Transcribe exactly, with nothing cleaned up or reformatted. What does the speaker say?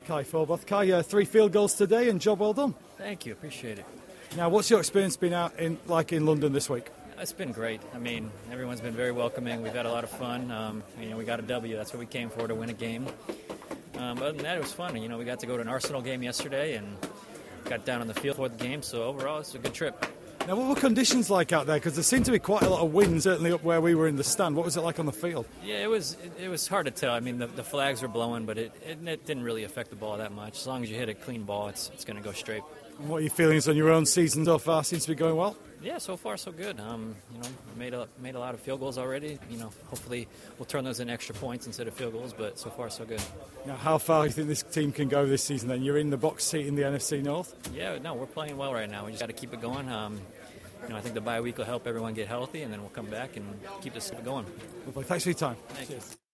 Kai Forboth. Kai, uh, three field goals today and job well done. Thank you, appreciate it. Now, what's your experience been out in like in London this week? It's been great. I mean, everyone's been very welcoming. We've had a lot of fun. Um, you know, we got a W. That's what we came for, to win a game. Um, other than that, it was fun. You know, we got to go to an Arsenal game yesterday and got down on the field for the game. So overall, it's a good trip. Now, what were conditions like out there? Because there seemed to be quite a lot of wind, certainly up where we were in the stand. What was it like on the field? Yeah, it was it, it was hard to tell. I mean, the, the flags were blowing, but it, it, it didn't really affect the ball that much. As long as you hit a clean ball, it's it's going to go straight. And what are your feelings on your own season so far? Seems to be going well. Yeah, so far so good. Um, you know, made a made a lot of field goals already. You know, hopefully we'll turn those into extra points instead of field goals. But so far so good. Now, how far do you think this team can go this season? Then you're in the box seat in the N F C North. Yeah, no, we're playing well right now. We just got to keep it going. Um, you know, I think the bye week will help everyone get healthy, and then we'll come back and keep this going. Lovely. Thanks for your time. Thank Cheers. you.